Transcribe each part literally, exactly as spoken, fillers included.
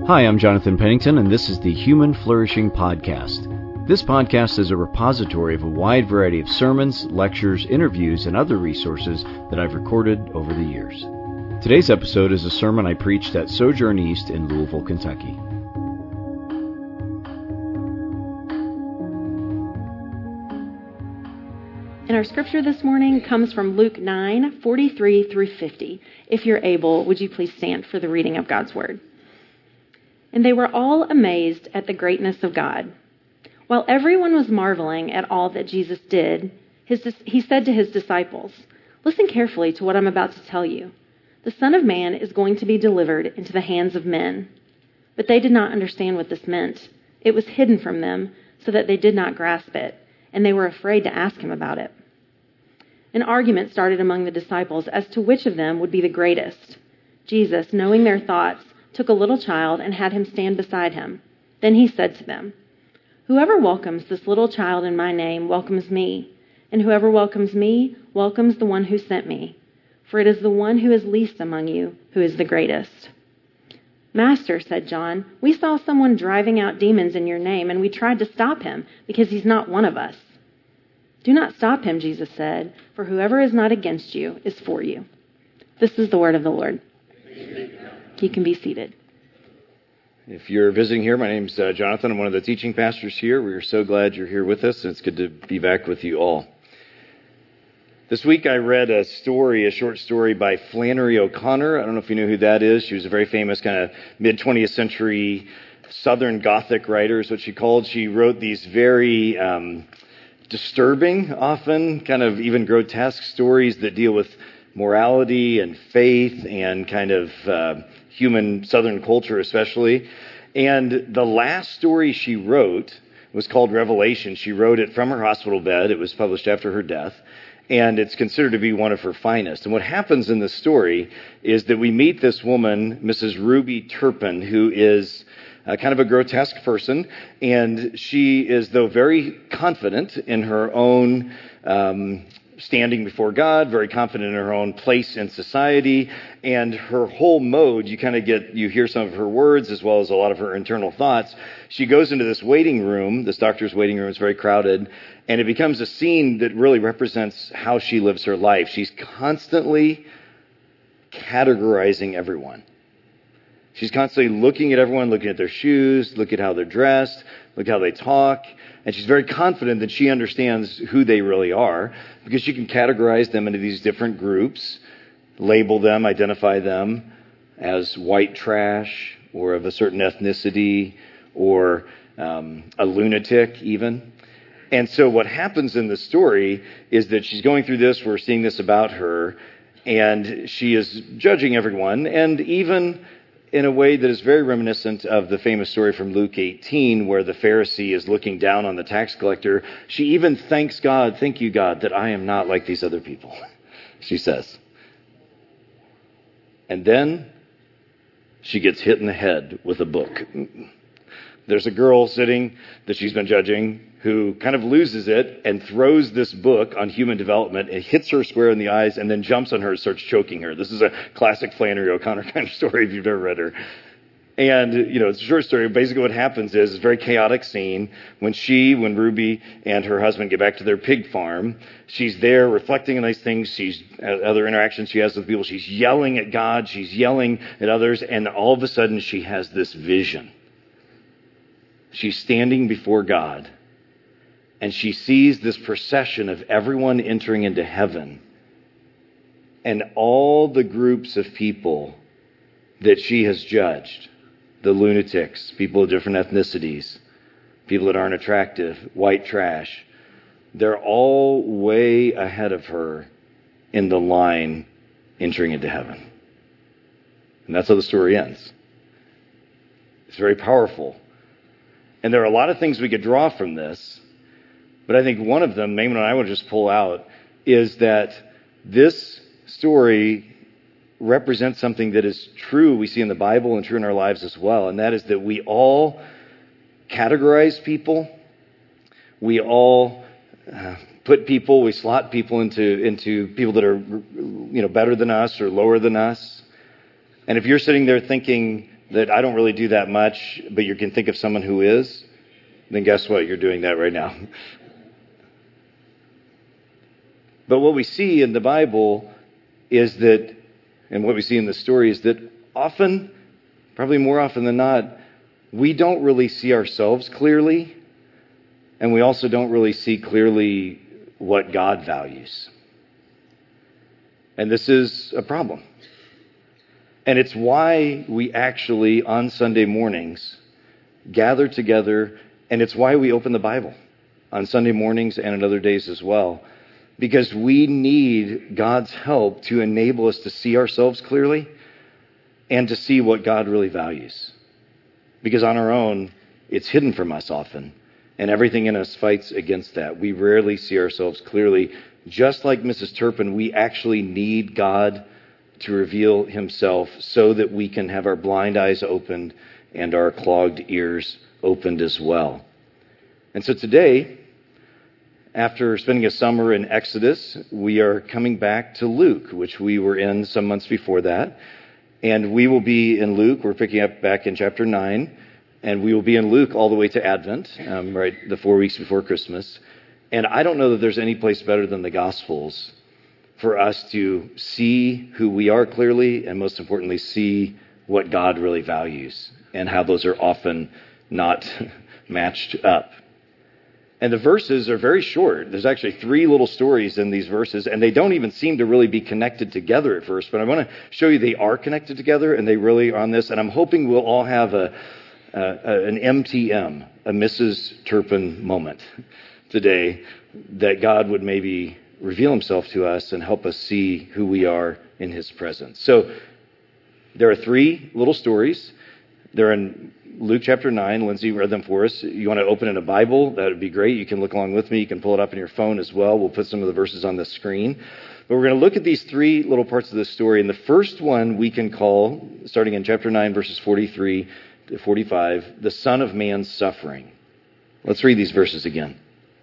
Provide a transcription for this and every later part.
Hi, I'm Jonathan Pennington, and this is the Human Flourishing Podcast. This podcast is a repository of a wide variety of sermons, lectures, interviews, and other resources that I've recorded over the years. Today's episode is a sermon I preached at Sojourn East in Louisville, Kentucky. And our scripture this morning comes from Luke nine, forty-three through fifty. If you're able, would you please stand for the reading of God's word? And they were all amazed at the greatness of God. While everyone was marveling at all that Jesus did, his, he said to his disciples, "Listen carefully to what I'm about to tell you. The Son of Man is going to be delivered into the hands of men." But they did not understand what this meant. It was hidden from them so that they did not grasp it, and they were afraid to ask him about it. An argument started among the disciples as to which of them would be the greatest. Jesus, knowing their thoughts, took a little child and had him stand beside him. Then he said to them, "Whoever welcomes this little child in my name welcomes me, and whoever welcomes me welcomes the one who sent me. For it is the one who is least among you who is the greatest." "Master," said John, "we saw someone driving out demons in your name, and we tried to stop him because he's not one of us." "Do not stop him," Jesus said, "for whoever is not against you is for you." This is the word of the Lord. You can be seated. If you're visiting here, my name's uh, Jonathan. I'm one of the teaching pastors here. We are so glad you're here with us, and it's good to be back with you all. This week I read a story, a short story by Flannery O'Connor. I don't know if you know who that is. She was a very famous kind of mid-twentieth century Southern Gothic writer is what she called. She wrote these very um, disturbing, often kind of even grotesque stories that deal with morality and faith and kind of uh, human Southern culture especially. And the last story she wrote was called Revelation. She wrote it from her hospital bed. It was published after her death. And it's considered to be one of her finest. And what happens in the story is that we meet this woman, Missus Ruby Turpin, who is uh, kind of a grotesque person. And she is, though, very confident in her own um standing before God, very confident in her own place in society, and her whole mode, you kind of get, you hear some of her words as well as a lot of her internal thoughts. She goes into this waiting room, this doctor's waiting room is very crowded, and it becomes a scene that really represents how she lives her life. She's constantly categorizing everyone. She's constantly looking at everyone, looking at their shoes, look at how they're dressed, look how they talk. And she's very confident that she understands who they really are because she can categorize them into these different groups, label them, identify them as white trash or of a certain ethnicity or um, a lunatic even. And so what happens in the story is that she's going through this, we're seeing this about her, and she is judging everyone, and even in a way that is very reminiscent of the famous story from Luke eighteen, where the Pharisee is looking down on the tax collector. She even thanks God, "Thank you, God, that I am not like these other people," she says. And then she gets hit in the head with a book. There's a girl sitting that she's been judging who kind of loses it and throws this book on human development. It hits her square in the eyes and then jumps on her and starts choking her. This is a classic Flannery O'Connor kind of story if you've never read her. And, you know, it's a short story. Basically what happens is it's a very chaotic scene. When she, when Ruby and her husband get back to their pig farm, she's there reflecting on these things. She's, other interactions she has with people. She's yelling at God. She's yelling at others. And all of a sudden she has this vision. She's standing before God. And she sees this procession of everyone entering into heaven. And all the groups of people that she has judged, the lunatics, people of different ethnicities, people that aren't attractive, white trash, they're all way ahead of her in the line entering into heaven. And that's how the story ends. It's very powerful. And there are a lot of things we could draw from this. But I think one of them, maybe one I want to just pull out, is that this story represents something that is true we see in the Bible and true in our lives as well. And that is that we all categorize people. We all uh, put people, we slot people into, into people that are, you know, better than us or lower than us. And if you're sitting there thinking that I don't really do that much, but you can think of someone who is, then guess what? You're doing that right now. But what we see in the Bible is that, and what we see in the story is that often, probably more often than not, we don't really see ourselves clearly, and we also don't really see clearly what God values. And this is a problem. And it's why we actually, on Sunday mornings, gather together, and it's why we open the Bible on Sunday mornings and on other days as well. Because we need God's help to enable us to see ourselves clearly and to see what God really values. Because on our own, it's hidden from us often, and everything in us fights against that. We rarely see ourselves clearly. Just like Missus Turpin, we actually need God to reveal himself so that we can have our blind eyes opened and our clogged ears opened as well. And so today, after spending a summer in Exodus, we are coming back to Luke, which we were in some months before that. And we will be in Luke. We're picking up back in chapter nine. And we will be in Luke all the way to Advent, um, right, the four weeks before Christmas. And I don't know that there's any place better than the Gospels for us to see who we are clearly, and most importantly, see what God really values and how those are often not matched up. And the verses are very short. There's actually three little stories in these verses, and they don't even seem to really be connected together at first. But I want to show you they are connected together, and they really are on this. And I'm hoping we'll all have a, a an M T M, a Missus Turpin moment today, that God would maybe reveal himself to us and help us see who we are in his presence. So there are three little stories. They're in Luke chapter nine. Lindsay read them for us. You want to open in a Bible, that would be great. You can look along with me. You can pull it up on your phone as well. We'll put some of the verses on the screen. But we're going to look at these three little parts of the story. And the first one we can call, starting in chapter nine, verses forty-three to forty-five, the Son of Man's suffering. Let's read these verses again.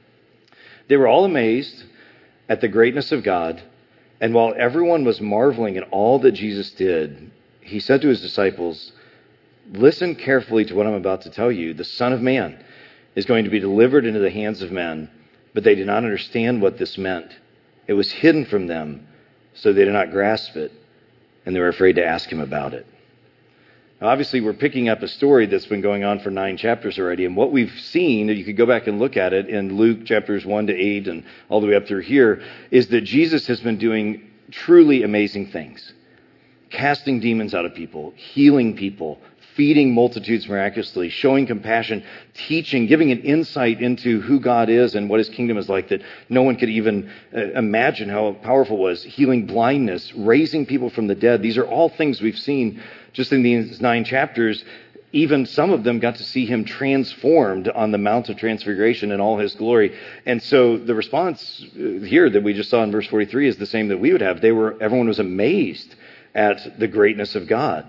They were all amazed at the greatness of God. And while everyone was marveling at all that Jesus did, he said to his disciples, "Listen carefully to what I'm about to tell you. The Son of Man is going to be delivered into the hands of men." But they did not understand what this meant. It was hidden from them, so they did not grasp it, and they were afraid to ask him about it. Now, obviously, we're picking up a story that's been going on for nine chapters already, and what we've seen, you could go back and look at it in Luke chapters one to eight and all the way up through here, is that Jesus has been doing truly amazing things. Casting demons out of people, healing people, feeding multitudes miraculously, showing compassion, teaching, giving an insight into who God is and what his kingdom is like that no one could even uh, imagine how powerful it was. Healing blindness, raising people from the dead. These are all things we've seen just in these nine chapters. Even some of them got to see him transformed on the Mount of Transfiguration in all his glory. And so the response here that we just saw in verse forty-three is the same that we would have. They were, everyone was amazed at the greatness of God.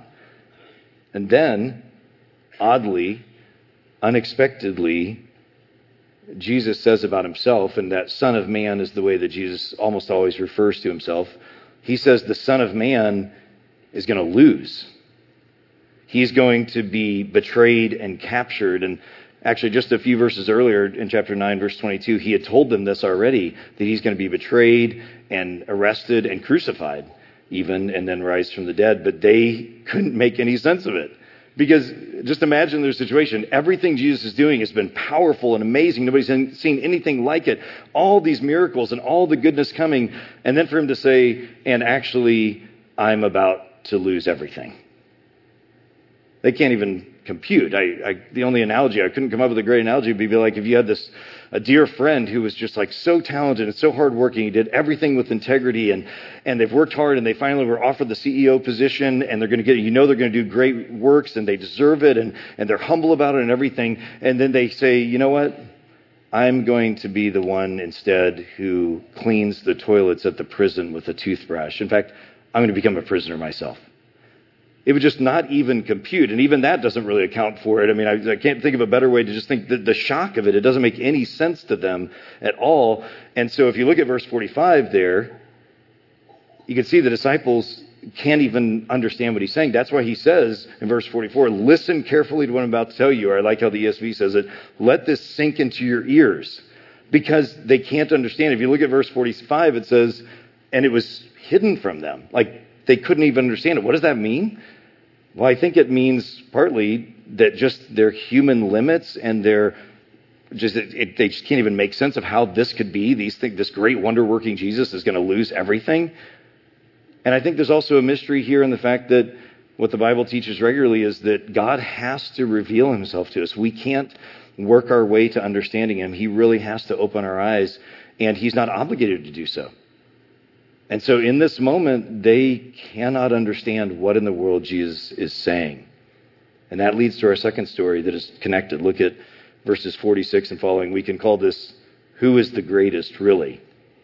And then, oddly, unexpectedly, Jesus says about himself, and that Son of Man is the way that Jesus almost always refers to himself. He says the Son of Man is going to lose. He's going to be betrayed and captured. And actually, just a few verses earlier in chapter nine, verse twenty-two, he had told them this already, that he's going to be betrayed and arrested and crucified even, and then rise from the dead. But they couldn't make any sense of it. Because just imagine their situation. Everything Jesus is doing has been powerful and amazing. Nobody's seen anything like it. All these miracles and all the goodness coming. And then for him to say, and actually, I'm about to lose everything. They can't even compute. I, I, the only analogy, I couldn't come up with a great analogy, would be like if you had this a dear friend who was just like so talented and so hardworking. He did everything with integrity, and, and they've worked hard, and they finally were offered the C E O position, and they're going to get, you know, they're going to do great works, and they deserve it, and, and they're humble about it and everything. And then they say, you know what? I'm going to be the one instead who cleans the toilets at the prison with a toothbrush. In fact, I'm going to become a prisoner myself. It would just not even compute. And even that doesn't really account for it. I mean, I, I can't think of a better way to just think that the shock of it. It doesn't make any sense to them at all. And so if you look at verse forty-five there, you can see the disciples can't even understand what he's saying. That's why he says in verse forty-four, listen carefully to what I'm about to tell you. Or I like how the E S V says it, let this sink into your ears, because they can't understand. If you look at verse forty-five, it says, and it was hidden from them. Like they couldn't even understand it. What does that mean? Well, I think it means partly that just their human limits and their just it, it, they just can't even make sense of how this could be. These things, this great wonder-working Jesus is going to lose everything. And I think there's also a mystery here in the fact that what the Bible teaches regularly is that God has to reveal himself to us. We can't work our way to understanding him. He really has to open our eyes, and he's not obligated to do so. And so in this moment, they cannot understand what in the world Jesus is saying. And that leads to our second story that is connected. Look at verses forty-six and following. We can call this, who is the greatest, really?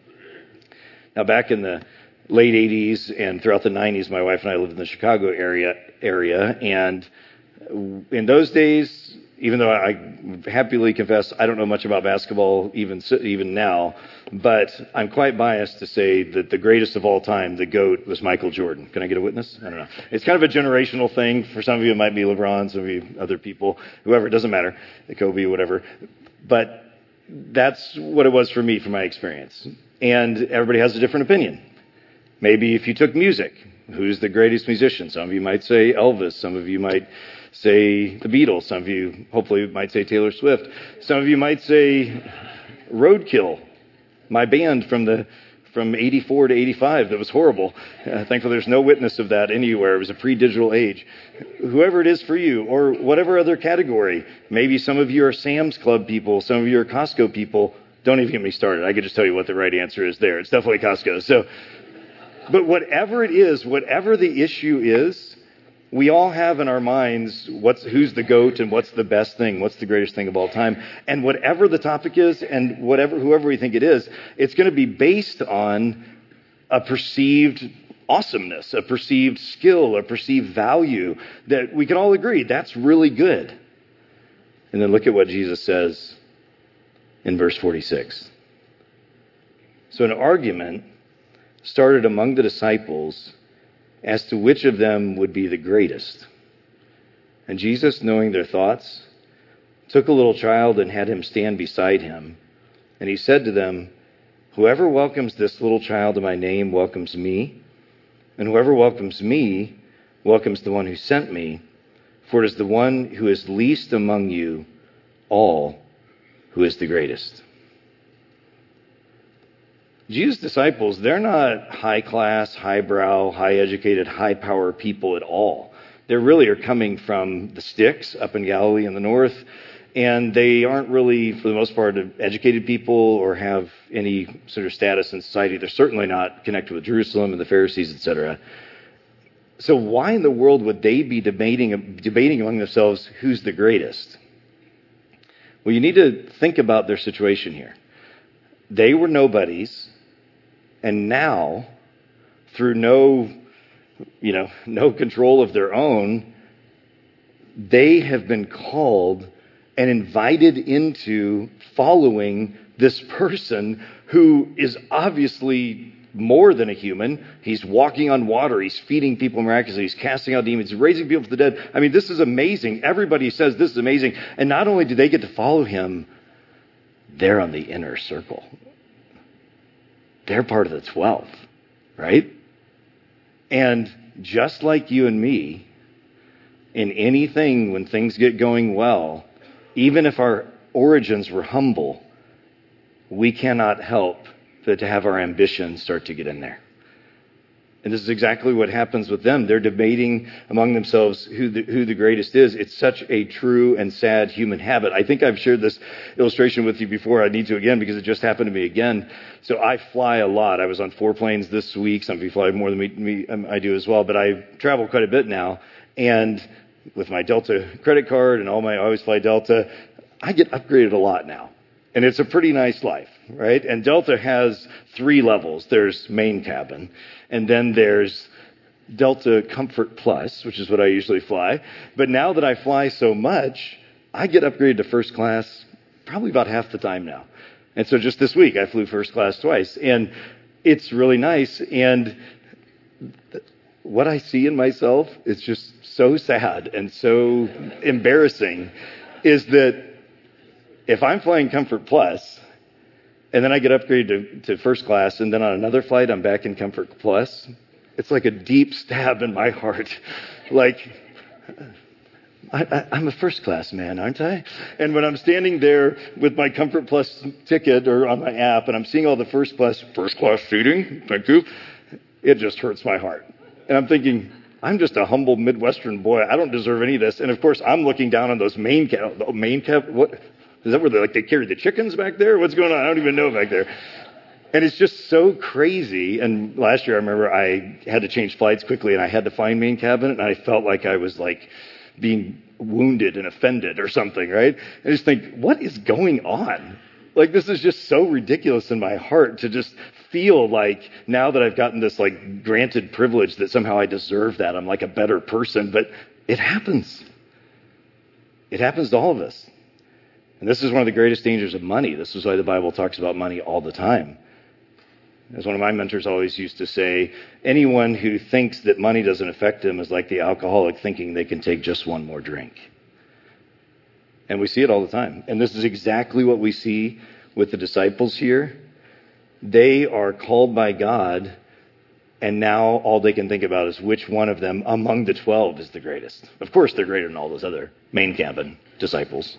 Now, back in the late eighties and throughout the nineties, my wife and I lived in the Chicago area, area. And in those days, even though I happily confess I don't know much about basketball even even now, but I'm quite biased to say that the greatest of all time, the GOAT, was Michael Jordan. Can I get a witness? I don't know. It's kind of a generational thing. For some of you, it might be LeBron, some of you, other people, whoever, it doesn't matter, Kobe, whatever. But that's what it was for me, from my experience. And everybody has a different opinion. Maybe if you took music, who's the greatest musician? Some of you might say Elvis. Some of you might say the Beatles. Some of you hopefully might say Taylor Swift. Some of you might say Roadkill, my band from the from eighty-four to eighty-five that was horrible. Uh, thankfully, there's no witness of that anywhere. It was a pre-digital age. Whoever it is for you, or whatever other category. Maybe some of you are Sam's Club people. Some of you are Costco people. Don't even get me started. I could just tell you what the right answer is there. It's definitely Costco. So, but whatever it is, whatever the issue is, we all have in our minds what's who's the GOAT and what's the best thing, what's the greatest thing of all time. And whatever the topic is and whatever whoever we think it is, it's going to be based on a perceived awesomeness, a perceived skill, a perceived value that we can all agree that's really good. And then look at what Jesus says in verse forty-six. So an argument started among the disciples as to which of them would be the greatest. And Jesus, knowing their thoughts, took a little child and had him stand beside him. And he said to them, whoever welcomes this little child in my name welcomes me, and whoever welcomes me welcomes the one who sent me, for it is the one who is least among you all who is the greatest. Jesus' disciples, they're not high-class, highbrow, high-educated, high-power people at all. They really are coming from the sticks up in Galilee in the north, and they aren't really, for the most part, educated people or have any sort of status in society. They're certainly not connected with Jerusalem and the Pharisees, et cetera. So why in the world would they be debating, debating among themselves who's the greatest? Well, you need to think about their situation here. They were nobodies. And now, through no, you know, no control of their own, they have been called and invited into following this person who is obviously more than a human. He's walking on water. He's feeding people miraculously. He's casting out demons. He's raising people from the dead. I mean, this is amazing. Everybody says this is amazing. And not only do they get to follow him, they're on the inner circle. They're part of the twelve, right? And just like you and me, in anything, when things get going well, even if our origins were humble, we cannot help but to have our ambitions start to get in there. And this is exactly what happens with them. They're debating among themselves who the, who the greatest is. It's such a true and sad human habit. I think I've shared this illustration with you before. I need to again because it just happened to me again. So I fly a lot. I was on four planes this week. Some of you fly more than me, me um, I do as well. But I travel quite a bit now. And with my Delta credit card and all my, I always fly Delta, I get upgraded a lot now. And it's a pretty nice life, right? And Delta has three levels. There's main cabin, and then there's Delta Comfort Plus, which is what I usually fly. But now that I fly so much, I get upgraded to first class probably about half the time now. And so just this week, I flew first class twice. And it's really nice. And what I see in myself is just so sad and so embarrassing, is that if I'm flying Comfort Plus, and then I get upgraded to, to first class, and then on another flight I'm back in Comfort Plus, it's like a deep stab in my heart. Like, I, I, I'm a first class man, aren't I? And when I'm standing there with my Comfort Plus ticket or on my app, and I'm seeing all the first class, first class seating, thank you, it just hurts my heart. And I'm thinking, I'm just a humble Midwestern boy. I don't deserve any of this. And of course, I'm looking down on those main cab, main cab, what, is that where they, like, they carry the chickens back there? What's going on? I don't even know back there. And it's just so crazy. And last year, I remember I had to change flights quickly, and I had to find main cabin, and I felt like I was like being wounded and offended or something, right? I just think, what is going on? Like, this is just so ridiculous in my heart to just feel like now that I've gotten this like granted privilege that somehow I deserve that. I'm like a better person, but it happens. It happens to all of us. And this is one of the greatest dangers of money. This is why the Bible talks about money all the time. As one of my mentors always used to say, anyone who thinks that money doesn't affect him is like the alcoholic thinking they can take just one more drink. And we see it all the time. And this is exactly what we see with the disciples here. They are called by God, and now all they can think about is which one of them among the twelve is the greatest. Of course, they're greater than all those other main cabin disciples.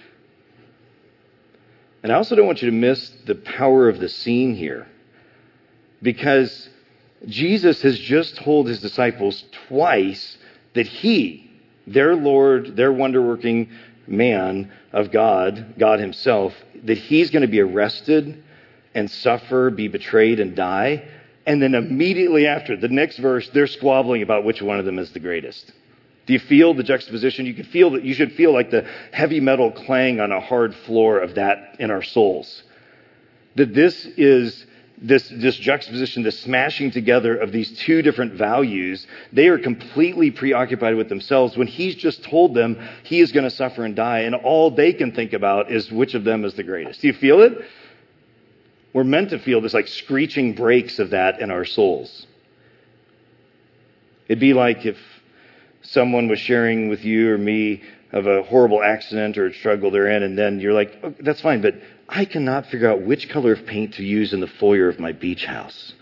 And I also don't want you to miss the power of the scene here, because Jesus has just told his disciples twice that he, their Lord, their wonder-working man of God, God himself, that he's going to be arrested and suffer, be betrayed and die. And then immediately after, the next verse, they're squabbling about which one of them is the greatest. Do you feel the juxtaposition? You can feel that. You should feel like the heavy metal clang on a hard floor of that in our souls. That this is this, this juxtaposition, this smashing together of these two different values. They are completely preoccupied with themselves when he's just told them he is going to suffer and die, and all they can think about is which of them is the greatest. Do you feel it? We're meant to feel this like screeching brakes of that in our souls. It'd be like if someone was sharing with you or me of a horrible accident or a struggle they're in, and then you're like, oh, that's fine, but I cannot figure out which color of paint to use in the foyer of my beach house.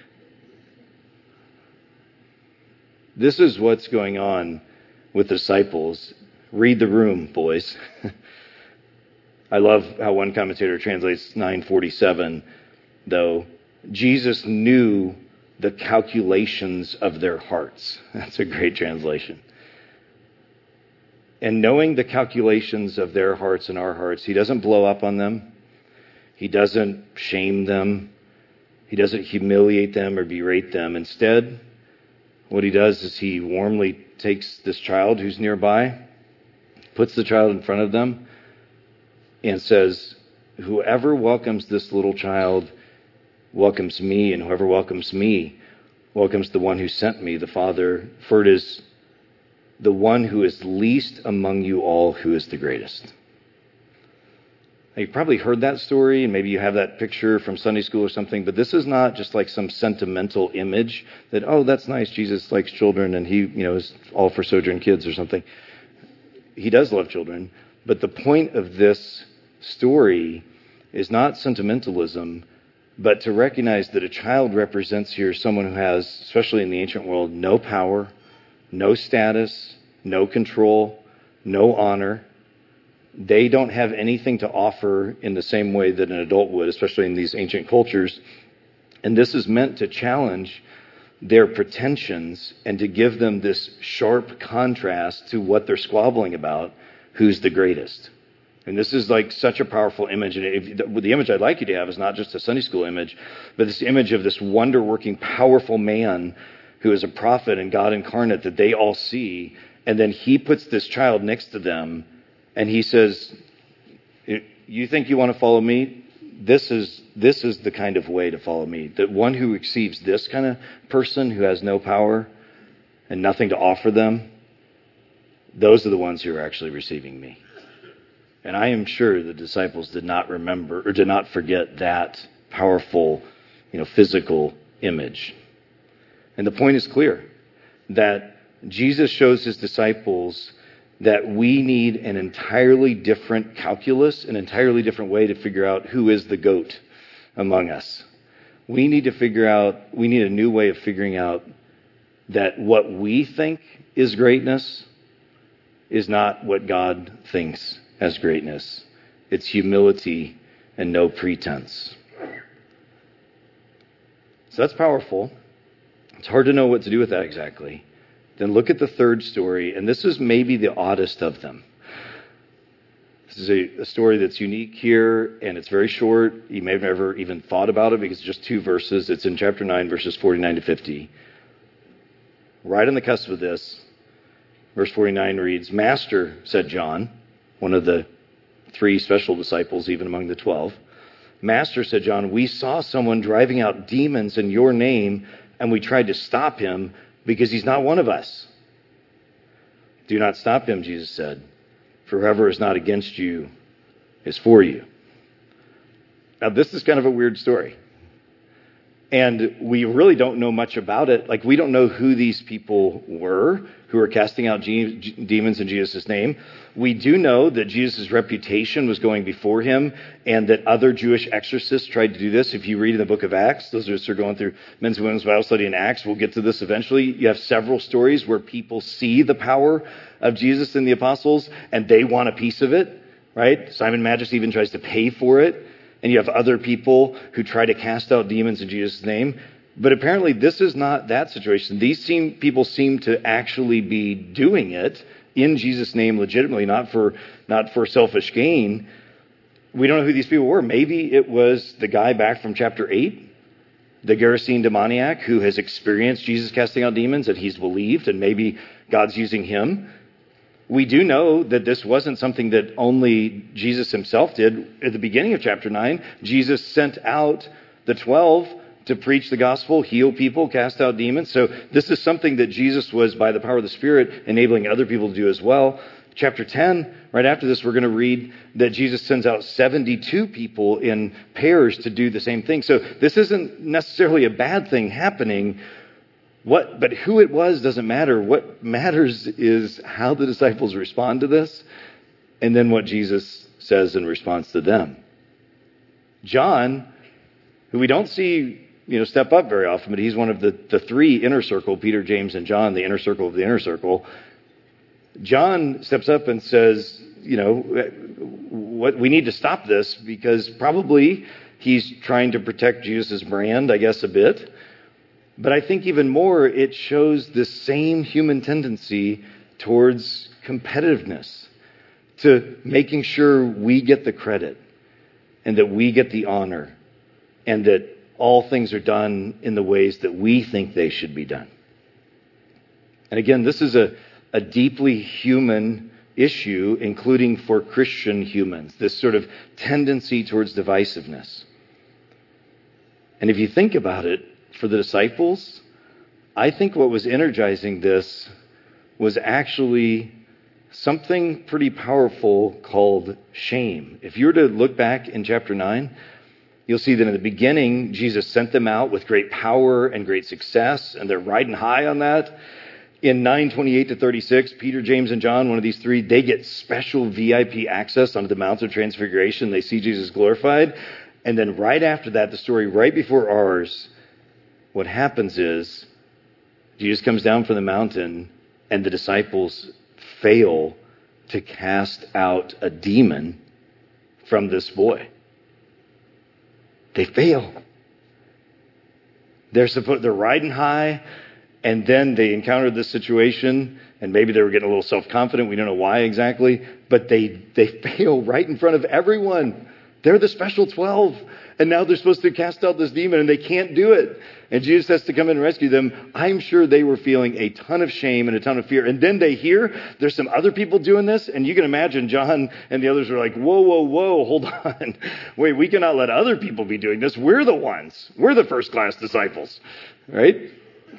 This is what's going on with disciples. Read the room, boys. I love how one commentator translates nine forty-seven, though. Jesus knew the calculations of their hearts. That's a great translation. And knowing the calculations of their hearts and our hearts, he doesn't blow up on them. He doesn't shame them. He doesn't humiliate them or berate them. Instead, what he does is he warmly takes this child who's nearby, puts the child in front of them, and says, whoever welcomes this little child welcomes me, and whoever welcomes me welcomes the one who sent me, the Father. For it is the one who is least among you all who is the greatest. Now, you've probably heard that story, and maybe you have that picture from Sunday school or something, but this is not just like some sentimental image that, oh, that's nice, Jesus likes children, and he, you know, is all for Sojourn kids or something. He does love children, but the point of this story is not sentimentalism, but to recognize that a child represents here someone who has, especially in the ancient world, no power, no status, no control, no honor. They don't have anything to offer in the same way that an adult would, especially in these ancient cultures. And this is meant to challenge their pretensions and to give them this sharp contrast to what they're squabbling about, who's the greatest. And this is like such a powerful image. And if, the image I'd like you to have is not just a Sunday school image, but this image of this wonder-working, powerful man who is a prophet and God incarnate that they all see. And then he puts this child next to them and he says, you think you want to follow me? This is, this is the kind of way to follow me. That one who receives this kind of person who has no power and nothing to offer them, those are the ones who are actually receiving me. And I am sure the disciples did not remember or did not forget that powerful, you know, physical image. And the point is clear. that Jesus shows his disciples that we need an entirely different calculus, an entirely different way to figure out who is the goat among us. We need to figure out, we need a new way of figuring out that what we think is greatness is not what God thinks as greatness. It's humility and no pretense. So that's powerful. It's hard to know what to do with that exactly. Then look at the third story, and this is maybe the oddest of them. This is a, a story that's unique here, and it's very short. You may have never even thought about it because it's just two verses. It's in chapter nine, verses forty-nine to fifty. Right on the cusp of this, verse forty-nine reads, "Master," said John, one of the three special disciples, even among the twelve. "Master," said John, "we saw someone driving out demons in your name, and we tried to stop him because he's not one of us." "Do not stop him," Jesus said, "for whoever is not against you is for you." Now, this is kind of a weird story. And we really don't know much about it. Like, we don't know who these people were who were casting out ge- ge- demons in Jesus' name. We do know that Jesus' reputation was going before him and that other Jewish exorcists tried to do this. If you read in the book of Acts, those of us who are going through men's and women's Bible study in Acts, we'll get to this eventually. You have several stories where people see the power of Jesus and the apostles and they want a piece of it, right? Simon Magus even tries to pay for it. And you have other people who try to cast out demons in Jesus' name. But apparently this is not that situation. These seem, people seem to actually be doing it in Jesus' name legitimately, not for, not for selfish gain. We don't know who these people were. Maybe it was the guy back from chapter eight, the Gerasene demoniac who has experienced Jesus casting out demons and he's believed, and maybe God's using him. We do know that this wasn't something that only Jesus himself did. At the beginning of chapter nine, Jesus sent out the twelve to preach the gospel, heal people, cast out demons. So this is something that Jesus was, by the power of the Spirit, enabling other people to do as well. Chapter ten, right after this, we're going to read that Jesus sends out seventy-two people in pairs to do the same thing. So this isn't necessarily a bad thing happening. What, but who it was doesn't matter. What matters is how the disciples respond to this and then what Jesus says in response to them. John, who we don't see, you know, step up very often, but he's one of the, the three inner circle, Peter, James, and John, the inner circle of the inner circle. John steps up and says, you know, what we need to stop this because probably he's trying to protect Jesus' brand, I guess, a bit. But I think even more, it shows the same human tendency towards competitiveness, to making sure we get the credit and that we get the honor and that all things are done in the ways that we think they should be done. And again, this is a, a deeply human issue, including for Christian humans, this sort of tendency towards divisiveness. And if you think about it, for the disciples, I think what was energizing this was actually something pretty powerful called shame. If you were to look back in chapter nine, you'll see that in the beginning, Jesus sent them out with great power and great success, and they're riding high on that. In nine twenty-eight to thirty-six, Peter, James, and John, one of these three, they get special V I P access onto the Mount of Transfiguration. They see Jesus glorified. And then right after that, the story right before ours, what happens is Jesus comes down from the mountain and the disciples fail to cast out a demon from this boy. They fail. They're supposed, they're riding high, and then they encountered this situation, and maybe they were getting a little self-confident. We don't know why exactly, but they, they fail right in front of everyone. They're the special twelve. And now they're supposed to cast out this demon and they can't do it. And Jesus has to come in and rescue them. I'm sure they were feeling a ton of shame and a ton of fear. And then they hear there's some other people doing this. And you can imagine John and the others are like, whoa, whoa, whoa, hold on. Wait, we cannot let other people be doing this. We're the ones. We're the first class disciples, right?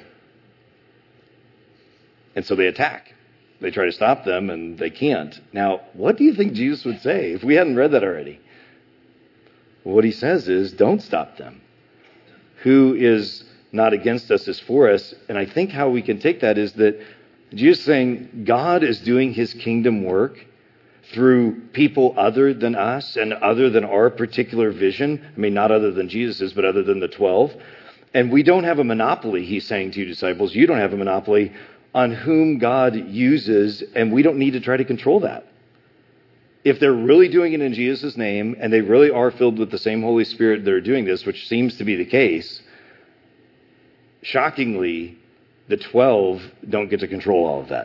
And so they attack. They try to stop them and they can't. Now, what do you think Jesus would say if we hadn't read that already? What he says is, don't stop them. Who is not against us, is for us. And I think how we can take that is that Jesus is saying God is doing his kingdom work through people other than us and other than our particular vision. I mean, not other than Jesus's, but other than the twelve. And we don't have a monopoly, he's saying to you disciples. You don't have a monopoly on whom God uses, and we don't need to try to control that. If they're really doing it in Jesus' name, and they really are filled with the same Holy Spirit that are doing this, which seems to be the case, shockingly, the twelve don't get to control all of that.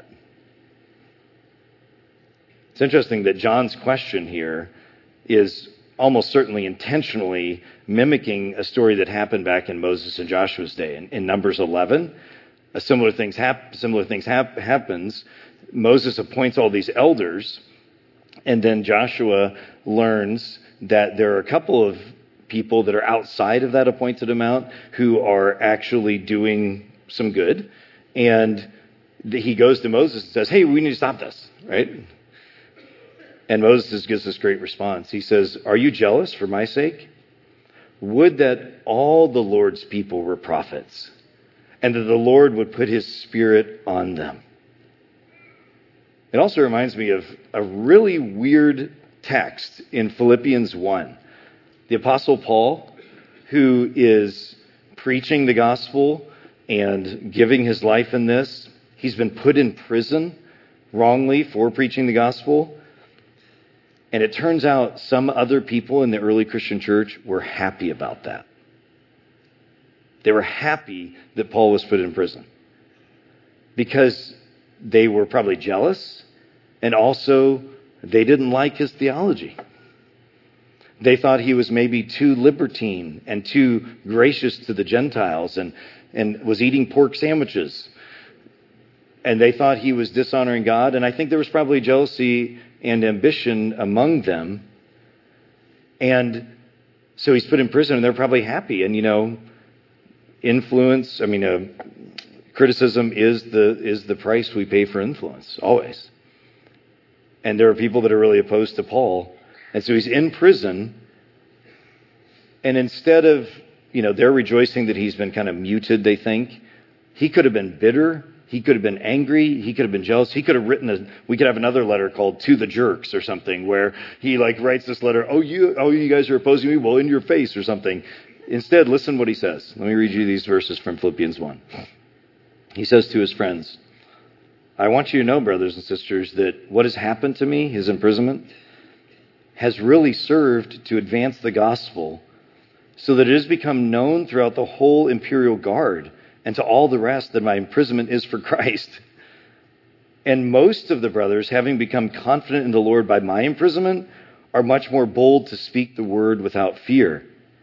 It's interesting that John's question here is almost certainly intentionally mimicking a story that happened back in Moses and Joshua's day. In, in Numbers eleven, a similar things hap- similar things hap- happens. Moses appoints all these elders, and then Joshua learns that there are a couple of people that are outside of that appointed amount who are actually doing some good. And he goes to Moses and says, hey, we need to stop this, right? And Moses gives this great response. He says, are you jealous for my sake? Would that all the Lord's people were prophets, and that the Lord would put his Spirit on them. It also reminds me of a really weird text in Philippians one. The Apostle Paul, who is preaching the gospel and giving his life in this, he's been put in prison wrongly for preaching the gospel. And it turns out some other people in the early Christian church were happy about that. They were happy that Paul was put in prison because they were probably jealous, and also they didn't like his theology. They thought he was maybe too libertine and too gracious to the Gentiles and, and was eating pork sandwiches. And they thought he was dishonoring God. And I think there was probably jealousy and ambition among them. And so he's put in prison, and they're probably happy. And, you know, influence, I mean, uh, criticism is the is the price we pay for influence, always. And there are people that are really opposed to Paul. And so he's in prison, and instead of, you know, they're rejoicing that he's been kind of muted, they think. He could have been bitter. He could have been angry. He could have been jealous. He could have written a, we could have another letter called To the Jerks or something, where he like writes this letter, oh, you, oh, you guys are opposing me? Well, in your face or something. Instead, listen what he says. Let me read you these verses from Philippians one. He says to his friends, I want you to know, brothers and sisters, that what has happened to me, his imprisonment, has really served to advance the gospel so that it has become known throughout the whole imperial guard and to all the rest that my imprisonment is for Christ. And most of the brothers, having become confident in the Lord by my imprisonment, are much more bold to speak the word without fear.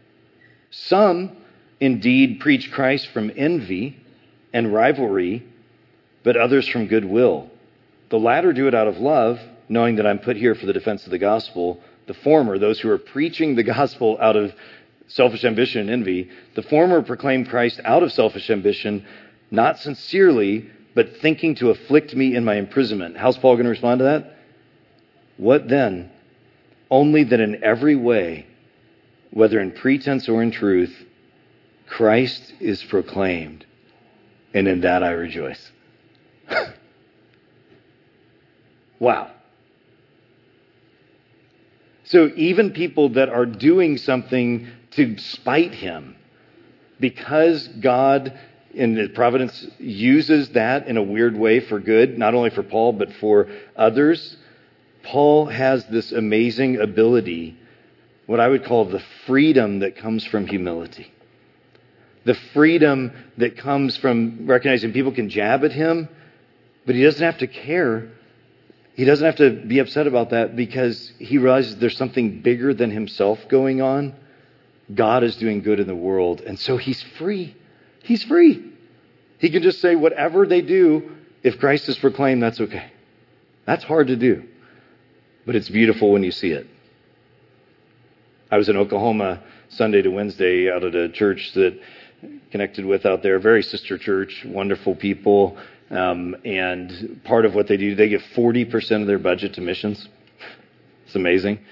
Some, indeed, preach Christ from envy and rivalry, but others from goodwill. The latter do it out of love, knowing that I'm put here for the defense of the gospel. The former, those who are preaching the gospel out of selfish ambition and envy, the former proclaim Christ out of selfish ambition, not sincerely, but thinking to afflict me in my imprisonment. How's Paul going to respond to that? What then? Only that in every way, whether in pretense or in truth, Christ is proclaimed, and in that I rejoice. Wow. So even people that are doing something to spite him, because God in the providence uses that in a weird way for good, not only for Paul, but for others, Paul has this amazing ability, what I would call the freedom that comes from humility. The freedom that comes from recognizing people can jab at him, but he doesn't have to care. He doesn't have to be upset about that because he realizes there's something bigger than himself going on. God is doing good in the world. And so he's free. He's free. He can just say whatever they do, if Christ is proclaimed, that's okay. That's hard to do. But it's beautiful when you see it. I was in Oklahoma Sunday to Wednesday out at a church that connected with out there, very sister church, wonderful people. Um, and part of what they do, they give forty percent of their budget to missions. It's amazing.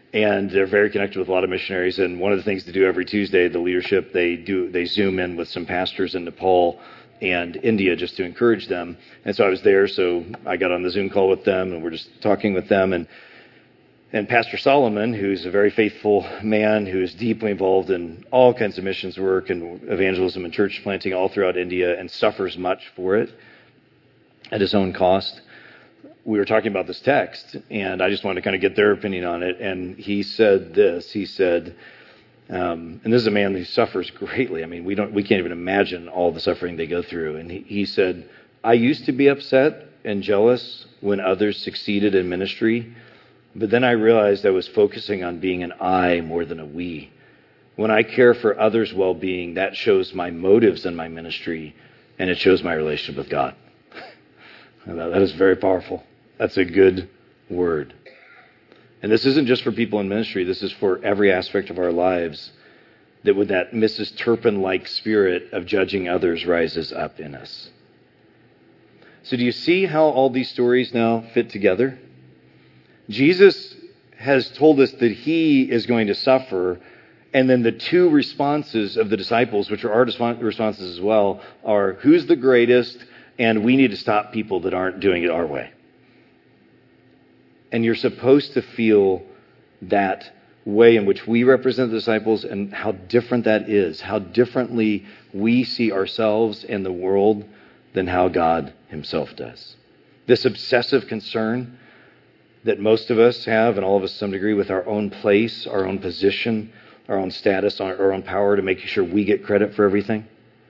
And they're very connected with a lot of missionaries. And one of the things to do every Tuesday, the leadership, they do they zoom in with some pastors in Nepal and India just to encourage them. And so I was there, so I got on the Zoom call with them, and we're just talking with them. And and Pastor Solomon, who's a very faithful man who is deeply involved in all kinds of missions work and evangelism and church planting all throughout India and suffers much for it at his own cost. We were talking about this text, and I just wanted to kind of get their opinion on it. And he said this. He said, um, and this is a man who suffers greatly. I mean, we don't, we can't even imagine all the suffering they go through. And he, he said, I used to be upset and jealous when others succeeded in ministry, but then I realized I was focusing on being an I more than a we. When I care for others' well-being, that shows my motives in my ministry, and it shows my relationship with God. That is very powerful. That's a good word. And this isn't just for people in ministry. This is for every aspect of our lives, that when that Missus Turpin-like spirit of judging others rises up in us. So do you see how all these stories now fit together? Jesus has told us that he is going to suffer, and then the two responses of the disciples, which are our responses as well, are who's the greatest, and we need to stop people that aren't doing it our way. And you're supposed to feel that way in which we represent the disciples and how different that is, how differently we see ourselves and the world than how God himself does. This obsessive concern that most of us have, and all of us to some degree, with our own place, our own position, our own status, our own power to make sure we get credit for everything.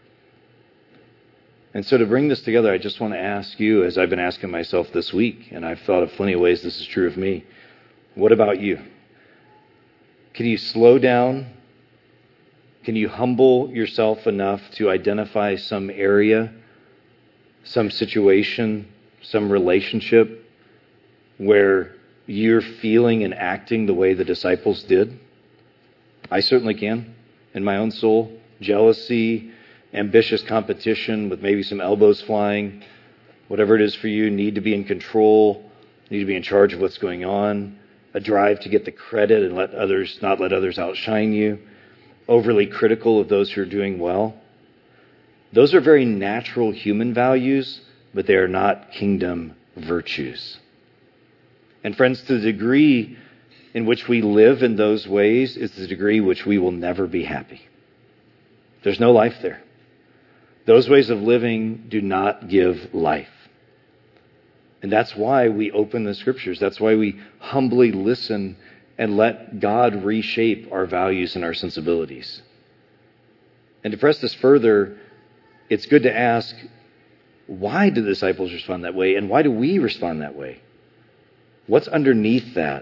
And so to bring this together, I just want to ask you, as I've been asking myself this week, and I've thought of plenty of ways this is true of me, what about you? Can you slow down? Can you humble yourself enough to identify some area, some situation, some relationship where you're feeling and acting the way the disciples did? I certainly can. In my own soul, jealousy, ambitious competition with maybe some elbows flying, whatever it is for you, need to be in control, need to be in charge of what's going on, a drive to get the credit and let others, not let others outshine you, overly critical of those who are doing well. Those are very natural human values, but they are not kingdom virtues. And friends, to the degree in which we live in those ways is the degree which we will never be happy. There's no life there. Those ways of living do not give life. And that's why we open the scriptures. That's why we humbly listen and let God reshape our values and our sensibilities. And to press this further, it's good to ask, why do the disciples respond that way? And why do we respond that way? What's underneath that?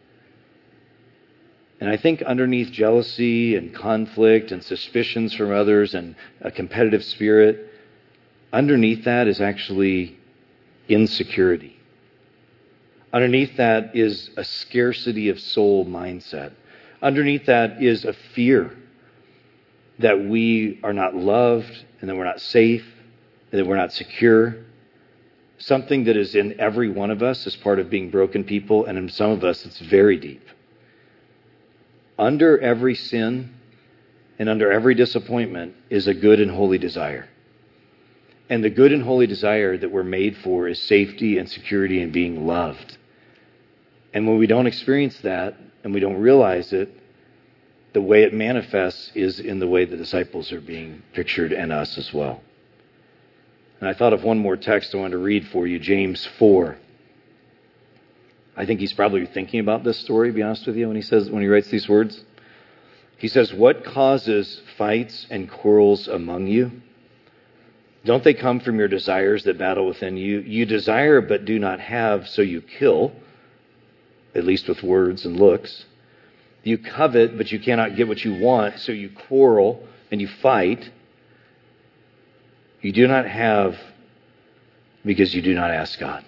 And I think underneath jealousy and conflict and suspicions from others and a competitive spirit, underneath that is actually insecurity. Underneath that is a scarcity of soul mindset. Underneath that is a fear that we are not loved and that we're not safe and that we're not secure. Something that is in every one of us as part of being broken people, and in some of us it's very deep. Under every sin and under every disappointment is a good and holy desire. And the good and holy desire that we're made for is safety and security and being loved. And when we don't experience that and we don't realize it, the way it manifests is in the way the disciples are being pictured and us as well. And I thought of one more text I wanted to read for you, James four. I think he's probably thinking about this story, to be honest with you, when he says, when he writes these words. He says, "What causes fights and quarrels among you? Don't they come from your desires that battle within you? You desire but do not have, so you kill, at least with words and looks. You covet, but you cannot get what you want, so you quarrel and you fight. You do not have because you do not ask God."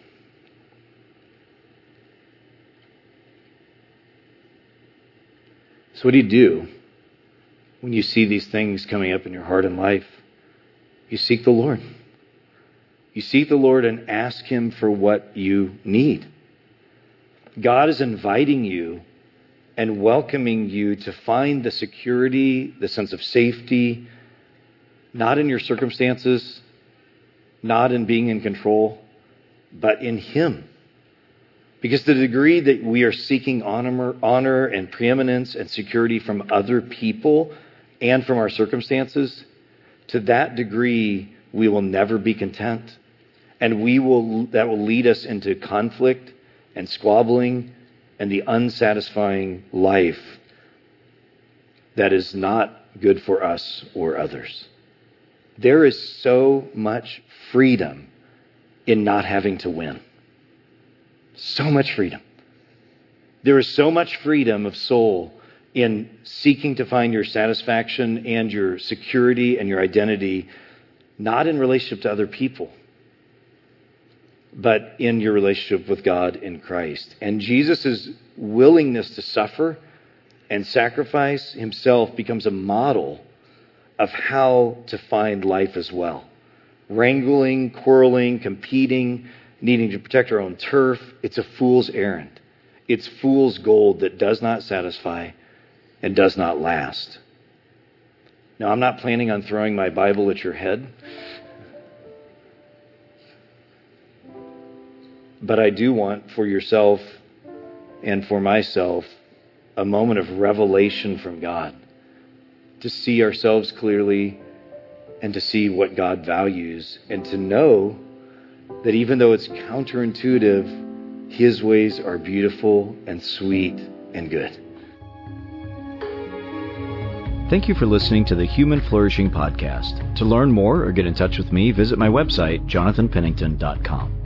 So what do you do when you see these things coming up in your heart and life? You seek the Lord. You seek the Lord and ask Him for what you need. God is inviting you and welcoming you to find the security, the sense of safety, not in your circumstances, not in being in control, but in Him. Because the degree that we are seeking honor, honor and preeminence and security from other people and from our circumstances, to that degree we will never be content. And we will that will lead us into conflict and squabbling and the unsatisfying life that is not good for us or others. There is so much freedom in not having to win. So much freedom. There is so much freedom of soul in seeking to find your satisfaction and your security and your identity, not in relationship to other people, but in your relationship with God in Christ. And Jesus' willingness to suffer and sacrifice Himself becomes a model of how to find life as well. Wrangling, quarreling, competing, needing to protect our own turf, it's a fool's errand. It's fool's gold that does not satisfy and does not last. Now, I'm not planning on throwing my Bible at your head, but I do want for yourself and for myself a moment of revelation from God, to see ourselves clearly and to see what God values, and to know that even though it's counterintuitive, His ways are beautiful and sweet and good. Thank you for listening to the Human Flourishing Podcast. To learn more or get in touch with me, visit my website, jonathan pennington dot com.